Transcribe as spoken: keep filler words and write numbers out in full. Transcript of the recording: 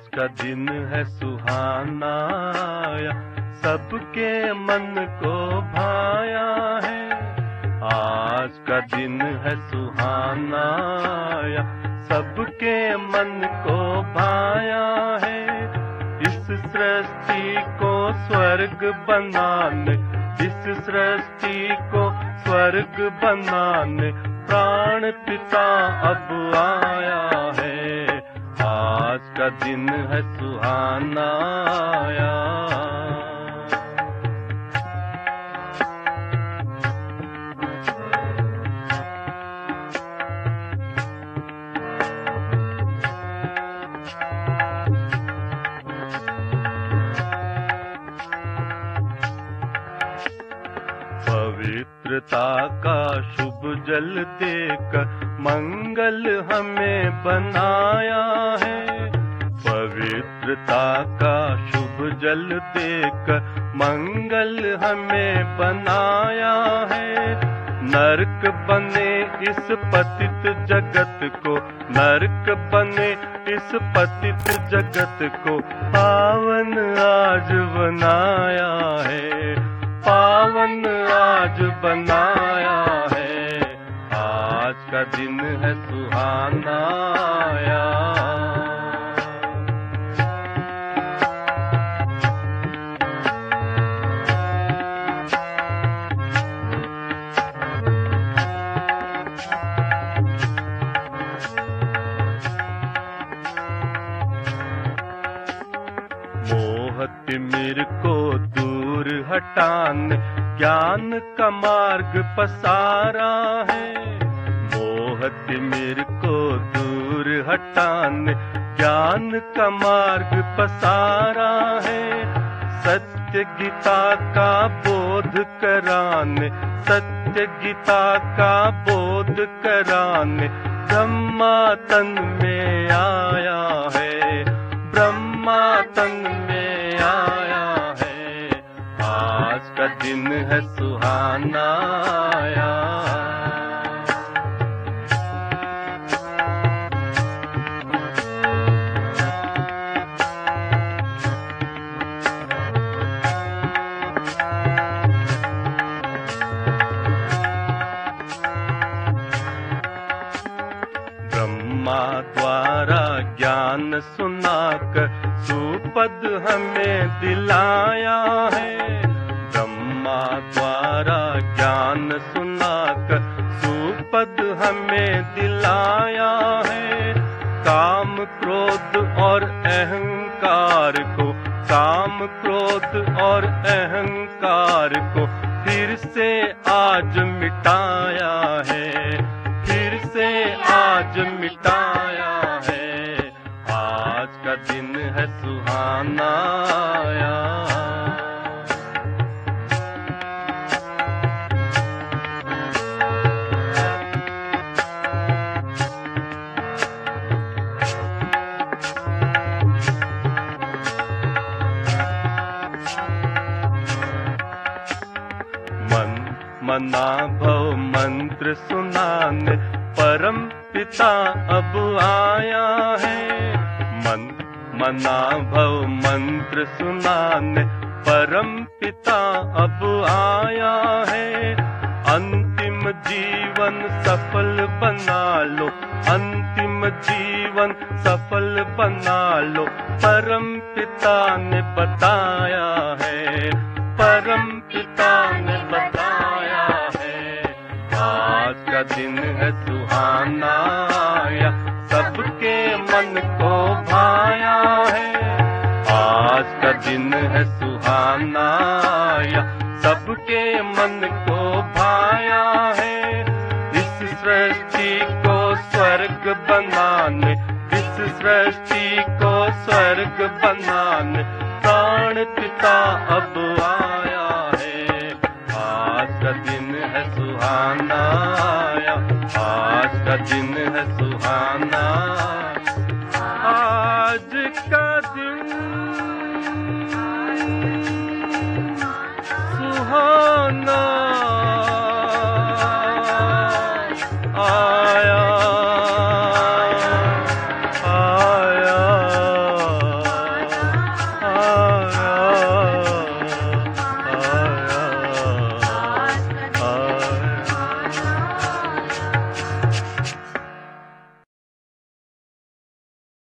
का दिन है सुहाना आया, सबके मन को भाया है। आज का दिन है सुहाना आया, सबके मन को भाया है। इस सृष्टि को स्वर्ग बनाने, इस सृष्टि को स्वर्ग बनाने प्राण पिता अब आया है। आज का दिन है सुहाना आया। पवित्रता का शुभ जल देकर मंगल हमें बनाया है। पवित्रता का शुभ जल देकर मंगल हमें बनाया है। नरक बने इस पतित जगत को, नरक बने इस पतित जगत को पावन आज बनाया है, पावन आज बनाया है। आज का दिन है सुहाना आया। मोह तिमिर को दूर हटाने ज्ञान का मार्ग पसारा है। मोह तिमिर को दूर हटाने ज्ञान का मार्ग पसारा है। सत्य गीता का बोध कराने, सत्य गीता का बोध कराने ब्रह्मा तन में आया है, ब्रह्मा तन में आया है। आज का दिन है सुहाना आया। ब्रह्मा द्वारा ज्ञान सुनाकर सुपद हमें दिलाया है। ब्रह्मा द्वारा ज्ञान सुनाकर सुपद हमें दिलाया है। काम क्रोध और अहंकार को, काम क्रोध और अहंकार को फिर से आज मिटाया है, फिर से आज मिटाया है। आज का दिन है सुहाना आया। मन मना भव मंत्र सुनाने परम पिता अब आया है। मन मना भव मंत्र सुनाने परम पिता अब आया है। अंतिम जीवन सफल बना लो, अंतिम जीवन सफल बना लो परम पिता ने बताया है, परम पिता ने बताया है। आज का दिन है सुहाना आया, सबके मन को भाया है। आज का दिन है सुहाना आया, सबके मन को भाया है। इस सृष्टि को स्वर्ग बनाने, इस सृष्टि को स्वर्ग बनाने प्राण पिता अब आया है। आज का दिन है सुहाना आया, आज का दिन है सुहाना।